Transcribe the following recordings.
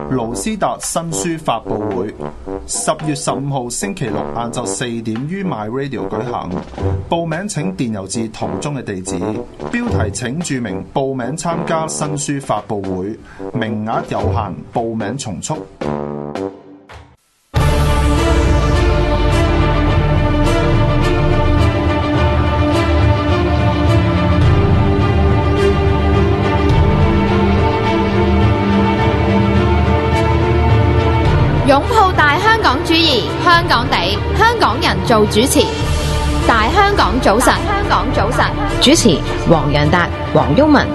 盧斯達新書發佈會，10月15號星期六晏晝4點於 MyRadio 舉行。報名請電郵至圖中嘅地址，標題請注明報名參加新書發佈會，名額有限，報名從速。 擁抱大香港主義，香港地，香港人做主持。大香港早晨，香港早晨， 主持黃洋達、黃毓民。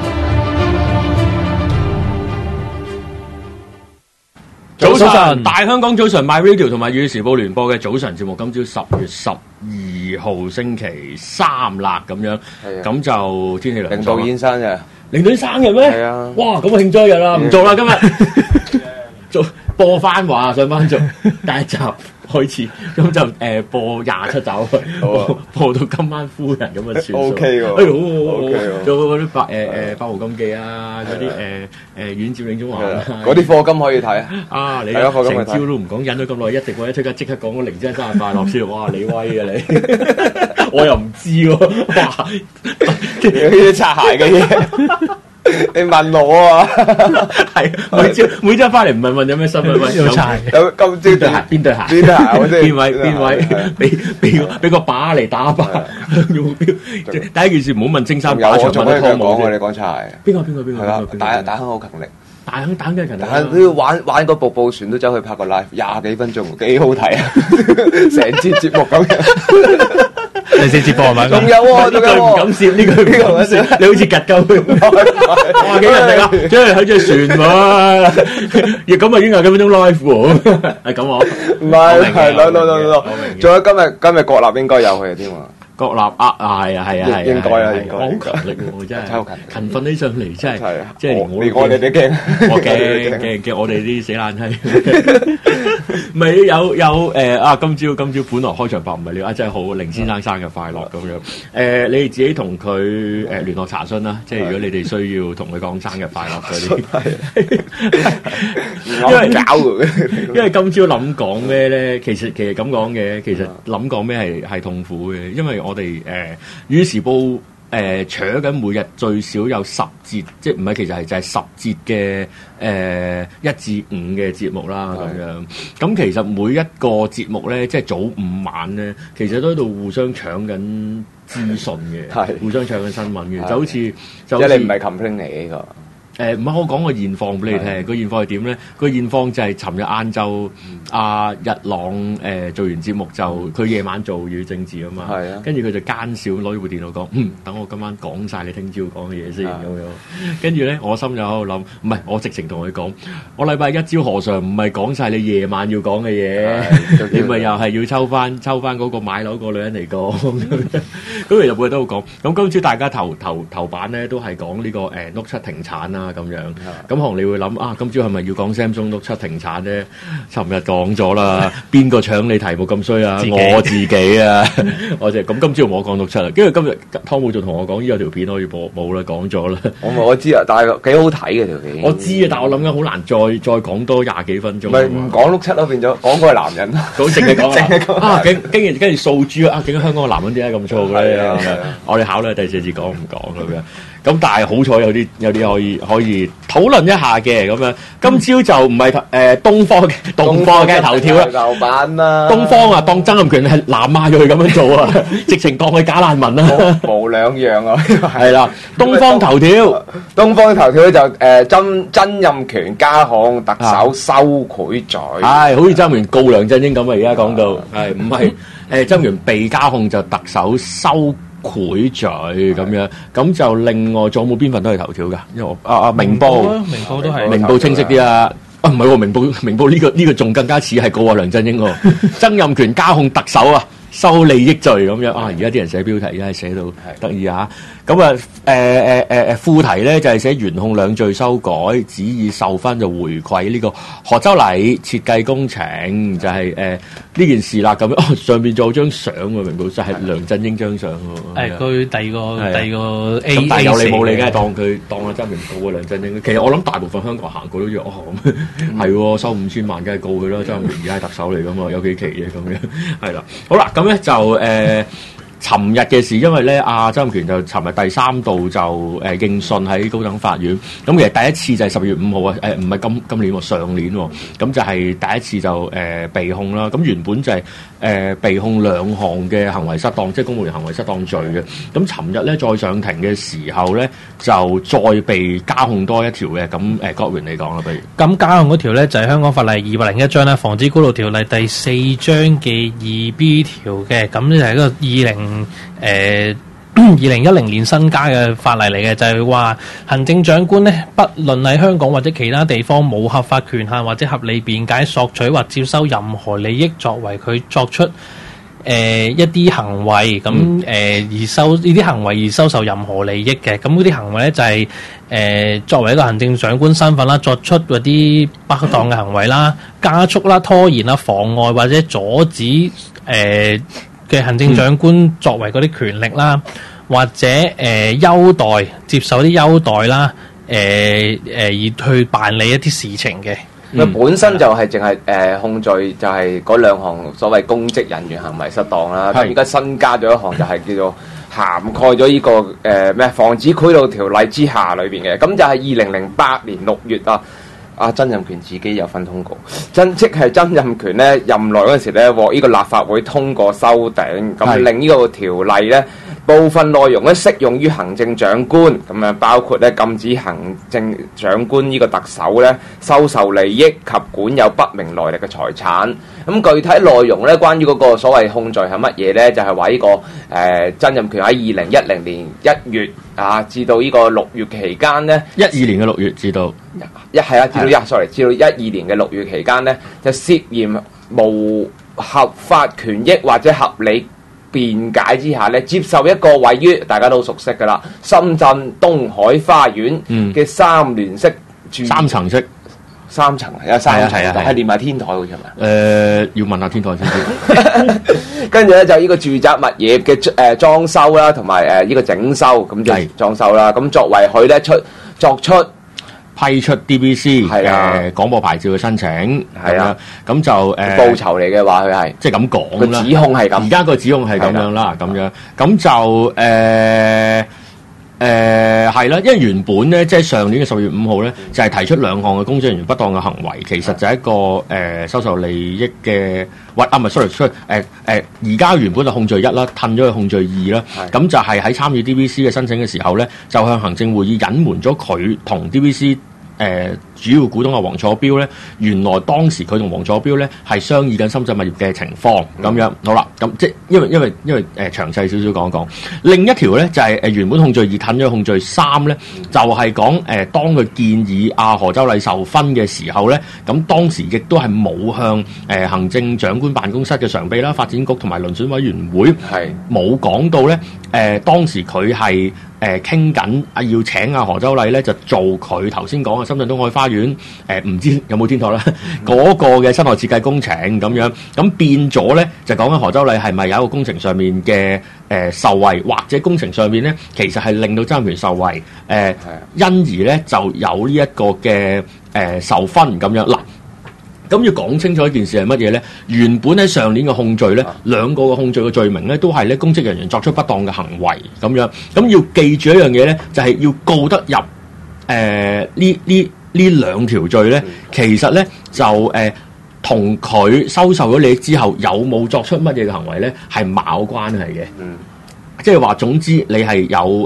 早晨，大香港早晨 ，MyRadio 同埋《粵語時報》聯播嘅早晨節目，今朝10月12號星期3啦，咁樣，咁就天氣涼。 領導演生日， 領導演生日咩？係啊！哇，咁慶祝一日啦，唔做啦今日，做播翻話上翻做第一集開始，咁就播27集，播到今晚夫人咁啊算數。O K 喎，好，做嗰啲百無禁忌啊，嗰啲遠照領中環啊， 嗰啲課金可以睇啊！你成朝都唔講，忍咗咁耐，一直播一出街即刻講個零真生日快樂先，哇！你威啊你，我又唔知喎，哇！呢啲擦鞋嘅嘢。你問我啊， 係每朝翻嚟唔係問有咩新聞，有柴， 有今朝邊對鞋，邊位俾個靶嚟打靶，第一件事唔好問青衫靶場問得湯姆你講柴， 邊個？ 大亨好勤力， 大亨打緊勤力， 都要玩個步步船都走去拍個 live 20幾分鐘，幾好睇啊！成節節目咁樣。 第4節播係咪？ 仲有喎， 呢句唔敢笑，呢句唔敢笑，你好似拮鳩佢，哇幾人嚟啊！即係喺隻船喎，亦咁啊已經係幾分鐘 live 喎，係咁喎， 唔係，no，仲有今日國立應該有佢添喎。 國立係啊， 應該啊，應該。 好勤力喎，真係勤奮起上嚟，真係，即係我哋都驚， 我驚，我哋啲死爛閪。咪有今朝本來開場白唔係你真係好，凌先生生日快樂咁樣。你哋自己同佢聯絡查詢啦，即係如果你哋需要同佢講生日快樂嗰啲。因為今朝諗講咩咧？其實咁講嘅，其實諗講咩係痛苦嘅，因為我哋《粵語時報》扯緊每日最少有10節，即係唔係其實係就係10節嘅1至5嘅節目啦咁樣。咁其實每一個節目咧，即係早午晚咧，其實都喺度互相搶緊資訊嘅，互相搶緊新聞嘅，就好似即係你唔係 complain 嚟呢個。 唔係我講個現況俾你聽，個現況係點咧？個現況就係尋日晏晝阿日朗做完節目就佢夜晚做粵語政治啊嘛，跟住佢就奸笑攞住部電腦講，等我今晚講晒你聽朝講嘅嘢先咁樣。跟住咧，我心就喺度諗，唔係我直情同佢講，我禮拜一朝何嘗唔係講晒你夜晚要講嘅嘢，你咪又係要抽翻嗰個買樓個女人嚟講咁。咁其實每日都好講。咁今朝大家頭版咧都係講呢個Note 7停產啊。咁樣，咁可能你會諗啊，今朝係咪要講 Samsung Note 7停產咧？尋日講咗啦，邊個搶你題目咁衰啊？我自己啊，我就咁今朝我講Note 7啦，跟住今日湯姆就同我講，依有條片可以播，冇啦，講咗啦。 我知啊，但係幾好睇嘅條片。 我知啊，但係我諗緊好難再講多20幾分鐘。 唔係唔講Note 7咯，變咗講個係男人。 講淨係講啊，跟住掃豬啊！點解香港嘅男人點解咁粗嘅咧？我哋考慮第4節講唔講咁樣。咁但係好彩有啲可以討論一下嘅咁樣。今朝就唔係東方嘅頭條啦， 頭版啦。 東方啊，當曾蔭權係南亞裔咁樣做啊，直情當佢假難民啦， 無兩樣啊。 係啦，東方頭條就曾蔭權加控特首收賄罪， 係好似曾蔭權告梁振英咁啊！而家講到係唔係曾蔭權被加控就特首收賄罪咁樣，咁就另外仲有冇邊份都係頭條㗎？因為明報都係明報清晰啲啊！唔係喎，明報呢個仲更加似係告啊梁振英喎，曾蔭權加控特首啊， 收利益罪咁樣啊！而家啲人寫標題，而家係寫到得意啊！咁啊副題咧就係寫懸控兩罪修改，指以授勳就回饋呢個何周禮設計工程，就係呢件事啦。咁樣上邊仲有張相喎，明報就係梁振英張相喎。 佢第二個 A， 咁但係有理冇理，梗係當阿周明告啊梁振英。其實我諗大部分香港行過都知咁係收5000萬，梗係告佢啦。周明而家係特首嚟噶嘛，有幾期嘅咁樣係啦。好啦，咁咧就尋日嘅事，因為咧阿曾蔭權就尋日第3度就應訊喺高等法院。咁其實第一次就係10月5號啊，唔係今年喎，上年喎。咁就係第一次就被控啦。咁原本就係被控2項嘅行為失當，即係公務員行為失當罪嘅。咁尋日咧再上庭嘅時候咧，就再被加控多一條嘅。咁郭榮你講啦，不如。 咁加控嗰條咧就係香港法例201章啦，防止賄賂條例第4章嘅2B 條嘅。咁呢就係一個2010年新加嘅法例嚟嘅，就係話行政長官咧，不論喺香港或者其他地方冇合法權限或者合理辯解索取或接收任何利益，作為佢作出一啲行為咁而收呢啲行為而收受任何利益嘅。咁嗰啲行為咧就係作為一個行政長官身份啦，作出嗰啲不當嘅行為啦，加速啦、拖延啦、妨礙或者阻止嘅行政長官作為嗰啲權力啦，或者優待接受啲優待啦，而去辦理一啲事情嘅。 本身就係淨係控罪就係嗰2項所謂公職人員行為失當啦。咁而家新加咗一項就係叫做涵蓋咗呢個防止賄賂條例之下裏邊嘅。咁就係2008年6月啊。曾蔭權自己有份通過，即係曾蔭權咧任內嗰陣時咧獲呢個立法會通過修訂，咁令呢個條例咧部分內容咧適用於行政長官，咁樣包括咧禁止行政長官呢個特首咧收受利益及管有不明來歷嘅財產。咁具體內容咧關於嗰個所謂控罪係乜嘢咧？就係話呢個曾蔭權喺2010年1月至到呢個6月期間咧 ，12年嘅6月至到至到12年嘅6月期間咧，就涉嫌無合法權益或者合理辯解之下咧，接受一個位於大家都熟悉㗎啦，深圳東海花園嘅3聯式住 3層式。 3層有3層，係連埋天台好似係咪？ 要問下天台先知。 跟住咧就呢個住宅物業嘅裝修啦，同埋呢個整修咁就裝修啦。咁作為佢咧作出批出 DBC 廣播牌照嘅申請，係啊，咁就報酬嚟嘅話，佢係即係咁講啦。指控係咁， 而家個指控係咁樣啦，咁樣咁就係啦，因為原本咧，即係上年嘅10月5號咧，就係提出2項嘅公職人員不當嘅行為，其實就係一個收受利益嘅，唔係 sorry， 而家原本就控罪1啦，褪咗去控罪2啦，咁就係喺參與 DBC 嘅申請嘅時候咧，就向行政會議隱瞞咗佢同 DBC。主要股東黃楚標咧，原來當時佢同黃楚標咧係商議緊深圳物業嘅情況咁樣。好啦，咁即係因為詳細少少講講。另一條咧就係原本控罪2褪咗控罪3咧，就係講當佢建議何周禮授勳嘅時候咧，咁當時亦都係冇向行政長官辦公室嘅常秘啦、發展局同埋遴選委員會冇講到咧。當時佢係傾緊要請何周禮咧，就做佢頭先講嘅深圳東海花園唔知有冇天台啦嗰個嘅室內設計工程咁樣，咁變咗咧就講緊何周禮係咪有一個工程上面嘅受惠，或者工程上面咧其實係令到曾蔭權受惠，因而咧就有呢一個嘅授勳咁樣嗱。咁要講清楚一件事係乜嘢咧？原本喺上年嘅控罪咧，2個嘅控罪嘅罪名咧，都係咧公職人員作出不當嘅行為咁樣。咁要記住一樣嘢咧，就係要告得入呢2條罪咧，其實咧就同佢收受咗利益之後有冇作出乜嘢嘅行為咧，係冇關係嘅。即係話總之你係有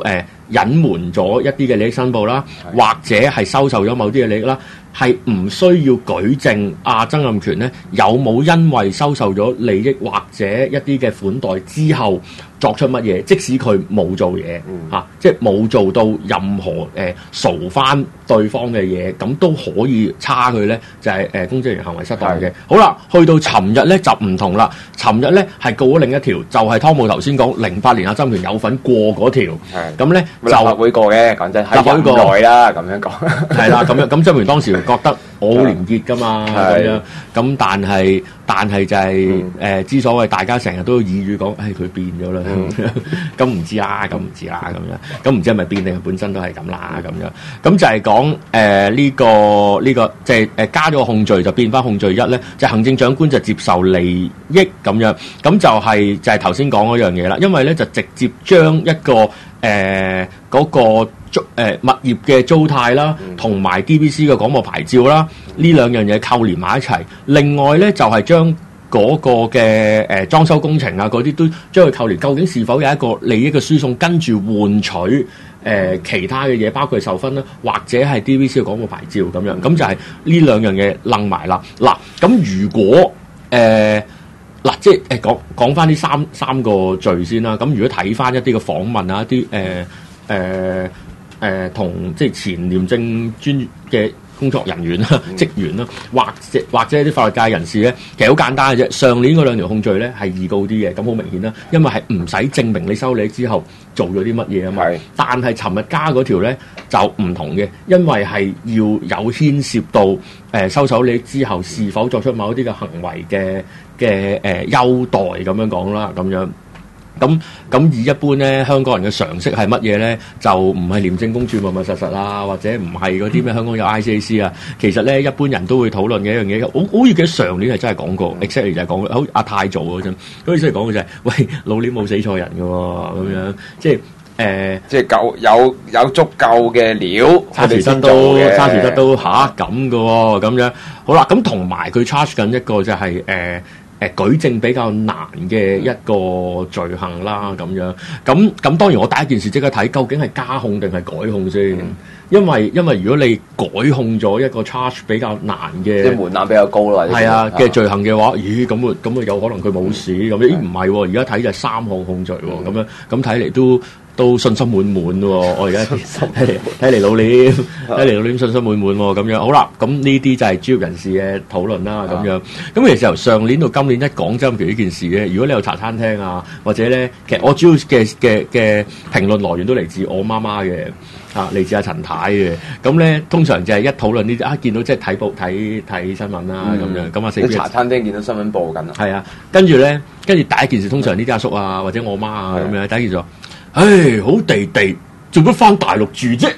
隱瞞咗一啲嘅利益申報啦，或者係收受咗某啲嘅利益啦，係唔需要舉證曾蔭權咧有冇因為收受咗利益或者一啲嘅款待之後作出乜嘢，即使佢冇做嘢即係冇做到任何嘈翻對方嘅嘢，咁都可以叉佢咧，就係公職人員行為失當嘅。好啦，去到尋日咧就唔同啦，尋日咧係告咗另一條，就係湯姆頭先講08年曾蔭權有份過嗰條，咁咧就立法會過嘅，講真係任內啦，咁樣講係啦，咁樣咁曾蔭權當時覺得我好廉潔噶嘛，咁樣咁但係就係之所謂大家成日都耳語講，佢變咗啦，咁唔知啦，咁唔知係咪變定係本身都係咁啦，咁樣咁就係講呢個即係加咗個控罪就變翻控罪一咧，就行政長官就接受利益咁樣，咁就係頭先講嗰樣嘢啦，因為咧就直接將一個嗰個物業嘅租貸啦，同埋 DBC 嘅廣播牌照啦，呢兩樣嘢扣連埋一齊。另外咧就係將嗰個嘅裝修工程啊嗰啲都將佢扣連，究竟是否有一個利益嘅輸送，跟住換取其他嘅嘢，包括受分啦，或者係 DBC 嘅廣播牌照咁樣，咁就係呢兩樣嘢楞埋啦。嗱，咁如果即係講翻呢三個罪先啦。咁如果睇翻一啲嘅訪問啊，一啲同即係前廉政專嘅工作人員啦、職員啦，或者啲法律界人士咧，其實好簡單嘅啫。上年嗰兩條控罪咧係易告啲嘅，咁好明顯啦，因為係唔使證明你收利益之後做咗啲乜嘢啊嘛。但係尋日加嗰條咧就唔同嘅，因為係要有牽涉到收手利益之後是否作出某一啲嘅行為嘅優待咁樣講啦，咁樣。咁以一般咧，香港人嘅常識係乜嘢咧？就唔係廉政公署密密實實啦，或者唔係嗰啲咩香港有 ICAC 啊。其實咧，一般人都會討論嘅一樣嘢。我好似記得上年係真係講過 exactly 就係講好阿泰做嗰陣，嗰陣時講嘅就係、是，喂，老年冇死錯人嘅喎，咁樣即係即係夠有足夠嘅料， 差池得都咁嘅喎，咁樣好啦。咁同埋佢 charge 緊一個就係舉證比較難嘅一個罪行啦，咁樣咁當然我第一件事即刻睇究竟係加控定係改控先，因為如果你改控咗一個 charge 比較難嘅， 即係門檻比較高啦， 係啊嘅罪行嘅話，咦咁啊有可能佢冇事咁，咦唔係喎，而家睇就係3項控罪喎，咁睇嚟都信心滿滿喎，我而家睇嚟老臉信心滿滿喎，咁樣好啦，咁呢啲就係專業人士嘅討論啦，咁樣咁其實由上年到今年一講曾蔭權呢件事咧，如果你有茶餐廳啊，或者咧，其實我主要嘅評論來源都嚟自我媽媽嘅，嚟自阿陳太嘅，咁咧通常就係一討論呢啲見到即係睇報睇新聞啦，咁樣咁啊， 喺茶餐廳見到新聞報緊啊， 係啊，跟住第一件事通常呢啲阿叔啊或者我媽啊咁樣，第一件事好地做乜返大陸住啫？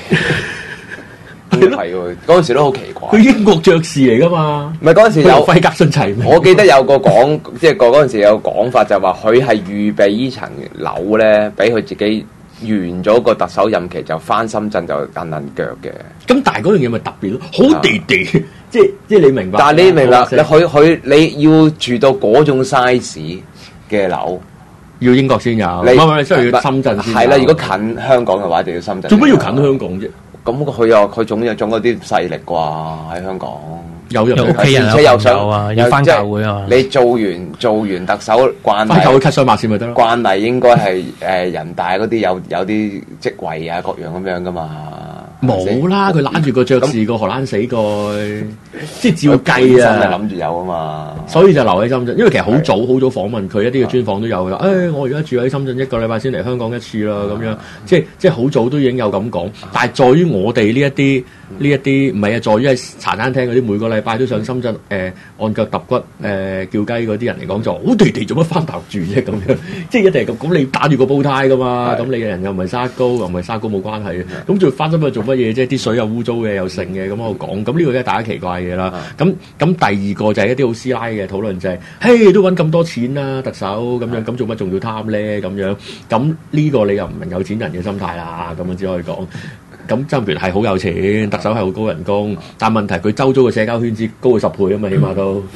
係喎，嗰陣時都好奇怪。 佢英國爵士嚟㗎嘛？ 唔係嗰陣時有費格遜齊名。 我記得有個講，即係嗰陣時有講法就話佢係預備呢層樓咧，俾佢自己完咗個特首任期就返深圳就蹬腳嘅。咁但係嗰樣嘢咪特別咯？好地，即係你明白？ 但係你明白？你要住到嗰種 size 嘅樓。 要英國先有，唔係需要深圳先有。 係啦，如果近香港嘅話，就要深圳。 做乜要近香港啫？ 咁佢總有啲勢力啩喺香港。 有屋企人而且又想要翻教會啊！ 你做完特首慣例， 翻教會 cut 雙馬線咪得咯？ 慣例應該係人大嗰啲有啲職位啊各樣咁樣噶嘛。 冇啦，佢攬住個爵士個荷蘭死蓋，即係照計啊！ 真係諗住有啊嘛， 所以就留喺深圳。因為其實好早訪問佢一啲嘅專訪都有㗎。我而家住喺深圳1個禮拜先嚟香港一次啦，咁樣即係好早都已經有咁講。但係在於我哋呢一啲唔係啊，在於喺茶餐廳嗰啲每個禮拜都上深圳按腳揼骨叫雞嗰啲人嚟講就好地做乜翻大陸住啫咁樣，即係一定係咁你打住個煲呔㗎嘛，咁你嘅人又唔係沙高，又唔係沙高冇關係嘅，咁仲翻深圳做乜嘢啫？啲水又污糟嘅又剩嘅，咁我講，咁呢個都係大家奇怪嘅啦。咁第二個就係一啲好師奶嘅討論就係，嘿都揾咁多錢啦，特首咁樣，咁做乜仲要貪咧？咁樣，咁呢個你又唔明有錢人嘅心態啦，咁樣只可以講。咁曾蔭權係好有錢，特首係好高人工，但問題佢周遭嘅社交圈子高佢10倍啊嘛，起碼都。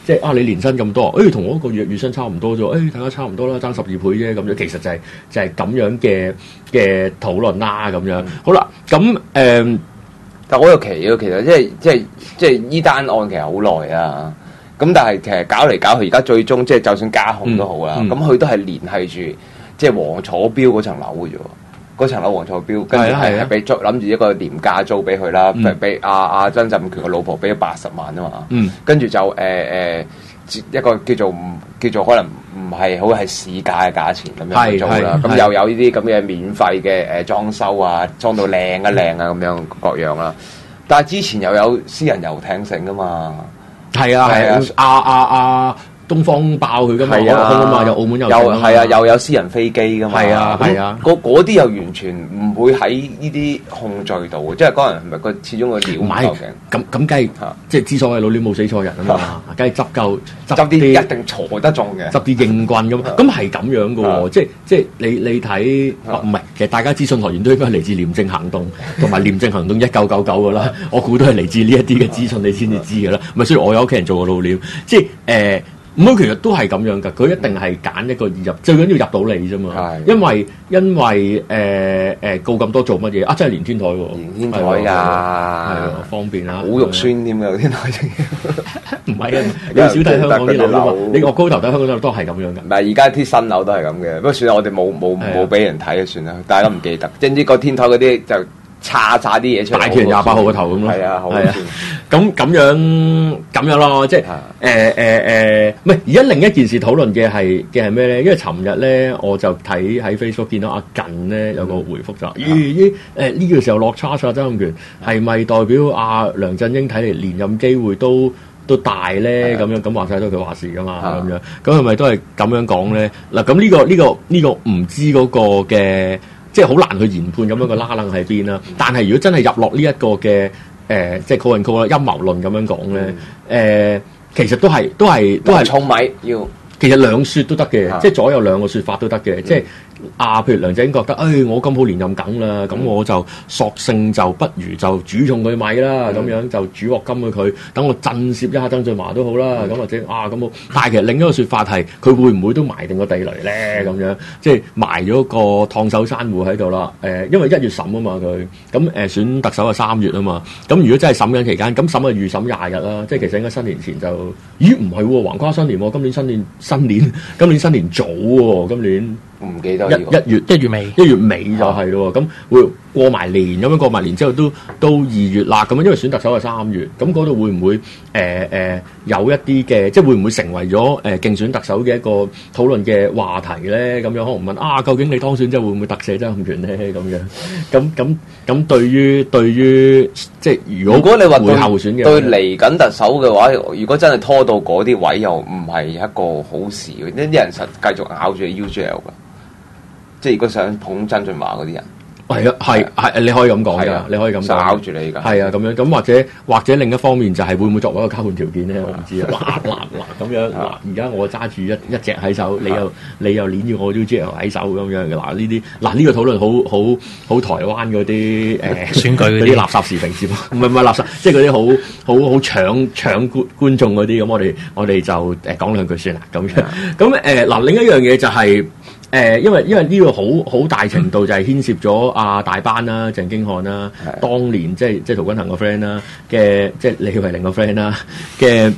即係你年薪咁多，同我一個月薪差唔多啫，大家差唔多啦，爭12倍啫咁樣，其實就係咁樣嘅討論啦咁樣。好啦，咁但我有奇咯，其實即係呢單案其實好耐啊。咁但係其實搞嚟搞去，而家最終即係就算加控都好啦，咁佢都係聯繫住即係黃楚標嗰層樓嘅啫喎，嗰層樓黃楚標跟住係俾租諗住一個廉價租俾佢啦，俾阿曾蔭權個老婆俾咗80萬啊嘛，跟住就一個叫做可能唔係好係市價嘅價錢咁樣租啦，咁又有呢啲咁嘅免費嘅裝修啊，裝到靚啊咁樣各樣啦。但係之前又有私人遊艇城噶嘛，係啊，東方爆佢噶嘛，有澳門又有私人飛機噶嘛，嗰啲又完全唔會喺呢啲控罪度，即係嗰人係咪佢始終個料唔夠勁？咁梗係即係之所謂老料冇死錯人啊嘛，梗係執啲一定鋤得中嘅，執啲硬棍咁係咁樣噶喎，即係你睇唔係，其實大家資訊來源都應該係嚟自廉政行動同埋廉政行動1999噶啦，我估都係嚟自呢一啲嘅資訊，你先至知噶啦。咪所以我有屋企人做過老料，即係咁其實都係咁樣㗎，佢一定係揀一個易入，最緊要入到你啫嘛。因為告咁多做乜嘢？真係連天台喎，連天台㗎，係方便啊，好肉酸添㗎，天台唔係啊，你少睇香港啲樓，你我高頭睇香港啲樓都係咁樣㗎。唔係而家啲新樓都係咁嘅，不過算啦，我哋冇俾人睇就算啦，大家都唔記得。總之個天台嗰啲就叉啲嘢出嚟，大權28號個頭咁咯。係啊，好咁樣咯，即係唔係而家另一件事討論嘅係咩咧？因為尋日咧我就睇喺 Facebook 見到阿近咧有個回覆就話：呢個時候落差錯曾蔭權係咪代表阿梁振英睇嚟連任機會都大咧？咁樣咁話晒都佢話事噶嘛？咁樣咁係咪都係咁樣講咧？嗱，咁呢個唔知嗰個嘅。即係好難去研判咁樣個拉楞喺邊啦，但係如果真係入落呢一個嘅即係 call and call 啦，陰謀論咁樣講咧，其實都係重米要，其實兩説都得嘅，即係左右兩個説法都得嘅，即係譬如梁振英覺得，我咁好連任梗啦，咁我就索性就不如就煮重佢米啦，咁樣就煮鑊金佢，等我震懾一下曾俊華都好啦，咁或者咁好。但係其實另一個説法係，佢會唔會都埋定個地雷咧？咁樣即係埋咗個燙手山芋喺度啦。因為1月審啊嘛佢，咁選特首係3月啊嘛。咁如果真係審緊期間，咁審就預審20日啦。即係其實應該新年前就，咦唔係喎，橫跨新年喎，今年新年早喎，今年。唔記得1月尾就係咯，咁會過埋年咁樣，過埋年之後都2月啦，咁樣因為選特首係3月，咁嗰度會唔會有一啲嘅，即係會唔會成為咗競選特首嘅一個討論嘅話題咧？咁樣可能問究竟你當選之後會唔會特赦曾蔭權咧？咁樣咁對於即係如果你話對候選嘅對嚟緊特首嘅話，如果真係拖到嗰啲位，又唔係一個好事，呢啲人實繼續咬住 UGL 㗎。即係如果想捧曾俊華嗰啲人，係你可以咁講㗎，你可以咁講，咬住你㗎，係啊咁樣咁或者另一方面就係會唔會作為一個交換條件咧？我唔知啊，嗱咁樣嗱，而家我揸住一隻喺手，你又攆住我 UGL 喺手咁樣嘅呢個討論好台灣嗰啲選舉嗰啲垃圾時評節目，唔係垃圾，即係嗰啲好搶觀眾嗰啲咁，我哋就講兩句算啦咁樣。咁另一樣嘢就係。因為呢個好大程度就係牽涉咗大班啦、鄭經翰啦，當年即係陶君行個 friend 啦嘅，即係李慧玲個 friend 啦嘅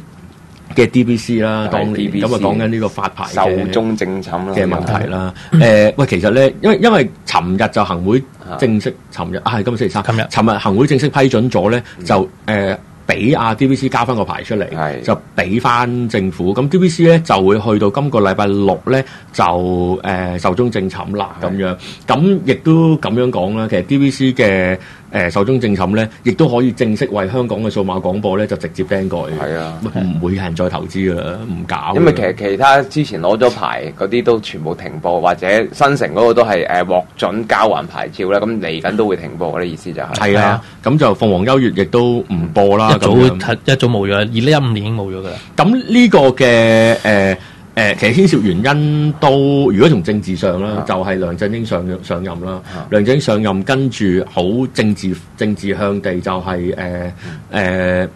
DBC 啦，當年咁講緊呢個發牌嘅壽終正寢啦嘅問題啦。其實咧，因為尋日就行會正式，尋日係今日星期三，尋日行會正式批准咗咧，就俾DBC 交翻個牌出嚟，就俾翻政府。咁 DBC 咧就會去到今個禮拜6咧就壽終正寢啦咁樣。咁亦都咁樣講啦，其實 DBC 嘅壽終正寢咧，亦都可以正式為香港嘅數碼廣播咧就直接釘蓋。係啊，唔會有人再投資噶啦，唔搞。因為其他之前攞咗牌嗰啲都全部停播，或者新城嗰個都係獲准交還牌照啦。咁嚟緊都會停播嘅意思就係。係啊，咁就鳳凰優悅亦都唔播啦。一早冇咗，2015年已經冇咗噶啦。咁呢個嘅其實牽涉原因都，如果從政治上啦，就係梁振英上任啦。梁振英上任跟住好政治向地就係搞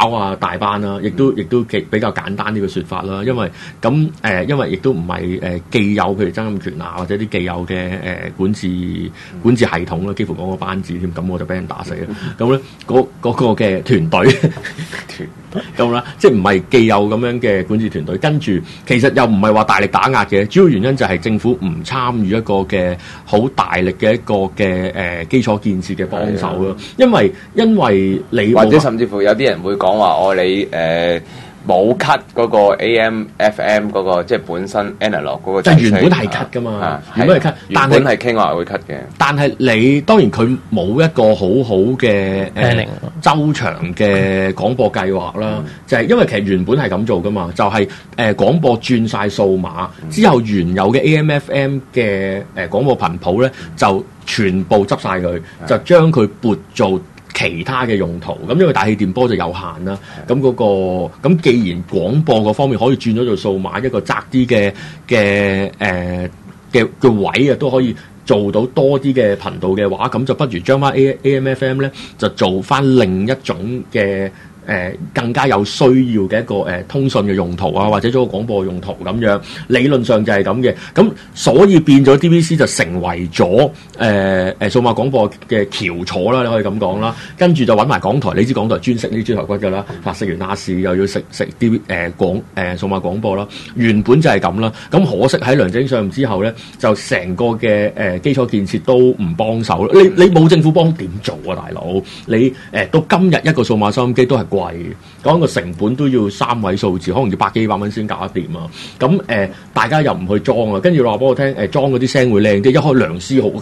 搞啊大班啦，亦都比較簡單呢個説法啦，因為因為亦都唔係既有譬如曾蔭權啊或者啲既有嘅管治系統啦，幾乎講個班子添，咁我就俾人打死啦。咁咧嗰個嘅團隊咁啦，即係唔係既有咁樣嘅管治團隊，跟住其實又唔係話大力打壓嘅，主要原因就係政府唔參與一個嘅好大力嘅一個嘅基礎建設嘅幫手咯，因為你或者甚至乎有啲人會講話你冇 cut 嗰個 AM、FM 嗰個即係本身 analog 嗰個， 即係原本係 cut 噶嘛，原本係 cut，但係原本係傾話會 cut 嘅。但係你當然佢冇一個好好嘅周詳嘅廣播計劃啦，就係因為其實原本係咁做噶嘛，就係廣播轉晒數碼之後，原有嘅 AM、FM 嘅廣播頻譜咧就全部執晒佢，就將佢撥做其他嘅用途，咁因為大氣電波就有限啦，咁既然廣播嗰方面可以轉咗做數碼，一個窄啲嘅位啊，都可以做到多啲嘅頻道嘅話，咁就不如將翻 AM/FM 咧就做翻另一種嘅更加有需要嘅一個通訊嘅用途啊，或者做個廣播用途咁樣，理論上就係咁嘅。咁所以變咗 DVC 就成為咗數碼廣播嘅翹楚啦，你可以咁講啦。跟住就揾埋港台，你知港台專食呢啲豬頭骨㗎啦，食完亞視又要食啲數碼廣播啦。原本就係咁啦。咁可惜喺梁振英上任之後咧，就成個嘅基礎建設都唔幫手。你冇政府幫點做啊，大佬？你到今日一個數碼收音機都係貴，講個成本都要3位數字，可能要100幾200蚊先搞得掂啊！咁大家又唔去裝啊，跟住話俾我聽裝嗰啲聲會靚啲，一開梁思浩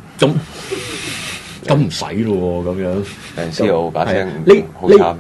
咁唔使咯喎，咁樣梁思浩把聲好慘。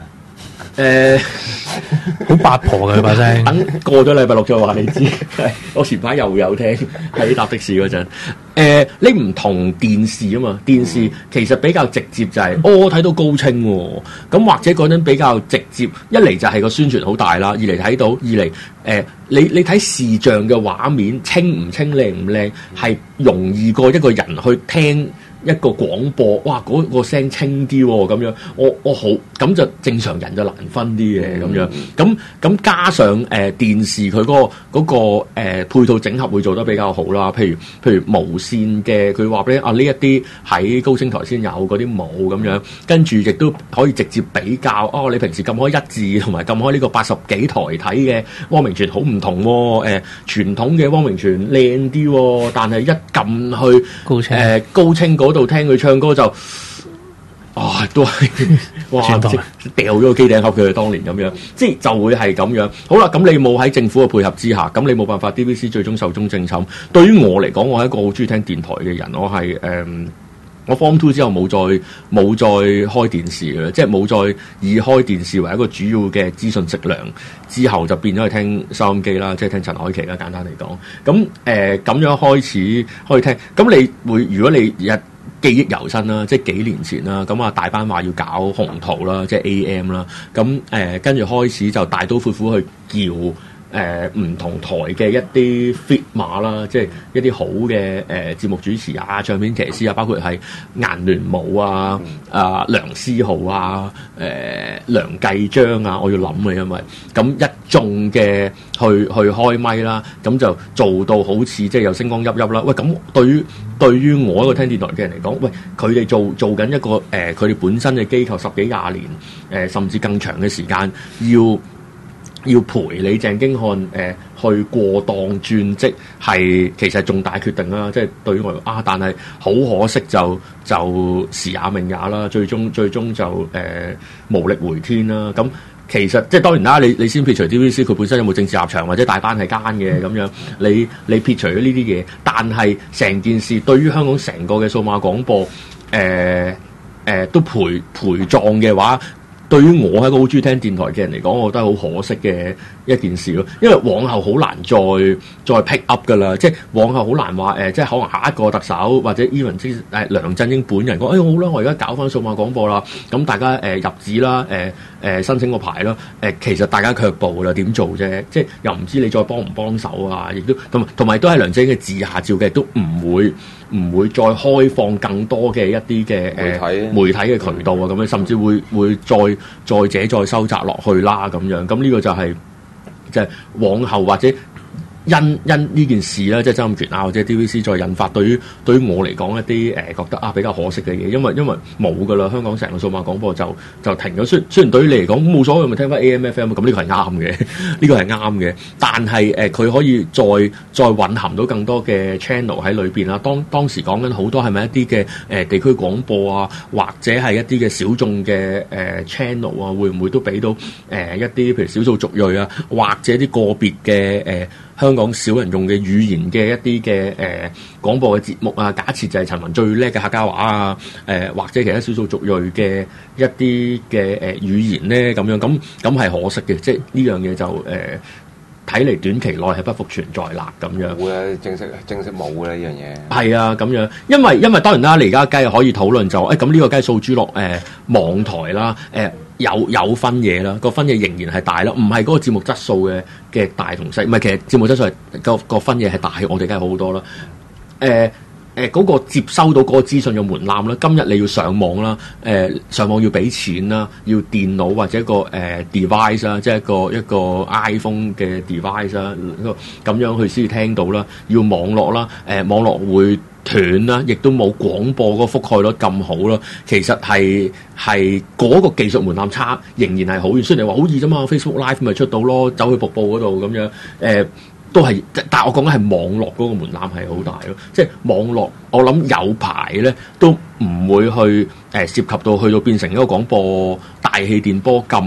好八婆嘅佢把聲， 等過咗禮拜六再話你知。我前排又有聽喺搭的士嗰陣，你唔同電視啊嘛，電視其實比較直接就係、我睇到高清喎，咁或者嗰陣比較直接，一嚟就係個宣傳好大啦，二嚟睇到，二嚟你睇視像嘅畫面清唔清靚唔靚，係容易過一個人去聽一個廣播，哇！嗰個聲清啲喎，咁樣我好咁就正常人就難分啲嘅咁樣，咁加上電視佢嗰個配套整合會做得比較好啦，譬如無線嘅佢話俾你呢一啲喺高清台先有嗰啲冇咁樣，跟住亦都可以直接比較你平時撳開一字同埋撳開呢個80幾台睇嘅汪明荃好唔同喎，傳統嘅汪明荃靚啲喎，但係一撳去高清嗰度聽佢唱歌就都係哇掉咗個機頂盒佢當年咁樣，即係就會係咁樣。好啦，咁你冇喺政府嘅配合之下，咁你冇辦法 DVC 最終壽終正寢。對於我嚟講，我係一個好中意聽電台嘅人，我係我 Form 2之後冇再開電視嘅，即係冇再以開電視為一個主要嘅資訊食糧，之後就變咗去聽收音機啦，即係聽陳凱琪啦。簡單嚟講，咁咁樣開始可以聽。咁你會如果你記憶猶新啦，即係幾年前啦，咁啊大班話要搞紅圖啦，即係 AM 啦，咁跟住開始就大刀闊斧去叫唔同台嘅一啲 fit 馬啦，即係一啲好嘅節目主持啊、唱片騎師啊，包括係顏聯武啊、梁思浩啊、梁繼章啊，我要諗嘅，因為咁一眾嘅去開咪啦，咁就做到好似即係有星光熠熠啦。喂，咁對於我一個聽電台嘅人嚟講，喂，佢哋做緊一個佢哋本身嘅機構10幾20年，甚至更長嘅時間要陪你鄭經翰去過檔轉職，係其實重大決定啦。即係對於我但係好可惜就時也命也啦，最終就無力回天啦。咁其實即係當然啦，你先撇除 DVC 佢本身有冇政治立場或者大班係奸嘅咁樣，你撇除咗呢啲嘢，但係成件事對於香港成個嘅數碼廣播都陪葬嘅話，對於我係一個好中意聽電台嘅人嚟講，我覺得係好可惜嘅一件事咯。因為往後好難再 pick up 噶啦，即係往後好難話即係可能下一個特首或者 even 梁振英本人講，好啦，我而家搞翻數碼廣播啦，咁大家入紙啦， 申請個牌啦。其實大家卻步啦，點做啫？即係又唔知你再幫唔幫手啊？亦都同埋都係梁振英嘅字下照嘅，都唔會再開放更多嘅一啲嘅媒體嘅渠道啊，咁樣甚至會再收窄落去啦，咁樣。咁呢個就係往後或者。因呢件事咧，即係曾蔭權啊，或者 DVC 再引發對於我嚟講一啲覺得比較可惜嘅嘢，因為冇噶啦，香港成個數碼廣播就停咗。雖然對於你嚟講冇所謂，咪聽翻 AM/FM 咁，呢個係啱嘅，呢個係啱嘅。但係佢可以再蘊含到更多嘅 channel 喺裏邊啦。當時講緊好多係咪一啲嘅地區廣播啊，或者係一啲嘅小眾嘅channel 啊，會唔會都俾到一啲譬如少數族裔啊，或者啲個別嘅香港少人用嘅語言嘅一啲嘅廣播嘅節目啊，假設就係陳雲最叻嘅客家話啊，或者其他少數族裔嘅一啲嘅語言咧，咁係可惜嘅，即係呢樣嘢就睇嚟短期內係不復存在啦，咁樣。 會啊，正式冇嘅呢樣嘢。 係啊，咁樣，因為當然啦，你而家梗係可以討論就咁呢個梗係訴諸落網台啦，有分野啦，個分野仍然係大啦，唔係嗰個節目質素嘅大同細，唔係其實節目質素係個分野係大，我哋梗係好好多啦。嗰個接收到嗰個資訊嘅門檻啦，今日你要上網啦，上網要俾錢啦，要電腦或者一個device 啦，即係一個 iPhone 嘅 device 啦，咁樣去先至聽到啦，要網絡啦，網絡會斷啦，亦都冇廣播嗰個覆蓋率咁好啦。其實係嗰個技術門檻差，仍然係好遠。雖然你話好易啫嘛 ，Facebook Live 咪出到咯，走去瀑布嗰度咁樣，都係，但係我講緊係網絡嗰個門檻係好大咯。即係網絡，我諗有排咧都唔會去涉及到去到變成一個廣播大氣電波咁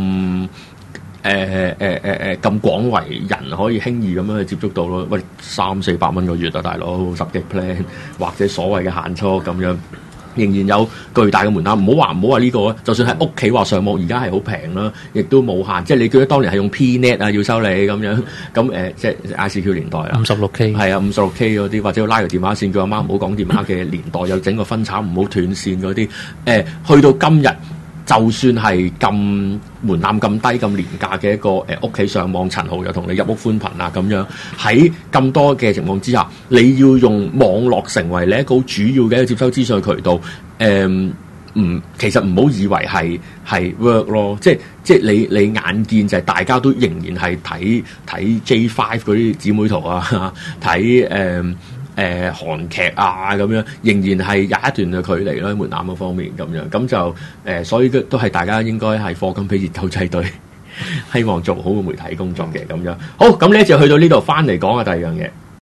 咁廣為人可以輕易咁樣去接觸到咯。喂，300-400蚊個月啊，大佬10 G plan 或者所謂嘅限速咁樣。仍然有巨大嘅門檻，唔好話呢個啊！就算喺屋企話上網，而家係好平啦，亦都冇限。即係你記得當年係用 P-net 啊，要收你咁樣，咁即係 ICQ 年代啊 ，56K 係啊，56K 嗰啲，或者要拉個電話線，叫阿媽唔好講電話嘅年代，又整個分叉唔好斷線嗰啲。去到今日，就算係咁門檻咁低、咁廉價嘅一個屋企上網，陳豪又同你入屋寬頻啊咁樣，喺咁多嘅情況之下，你要用網絡成為你一個好主要嘅一個接收資訊嘅渠道，其實唔好以為係 work 咯，即係你眼見就係大家都仍然係睇 J5 嗰啲姊妹圖啊，睇韓劇啊咁樣，仍然係有一段嘅距離咯，門檻嗰方面咁樣，咁就所以都係大家應該係課金俾熱狗仔隊，希望做好個媒體工作嘅咁樣。好，咁呢一節去到呢度，翻嚟講下第二樣嘢。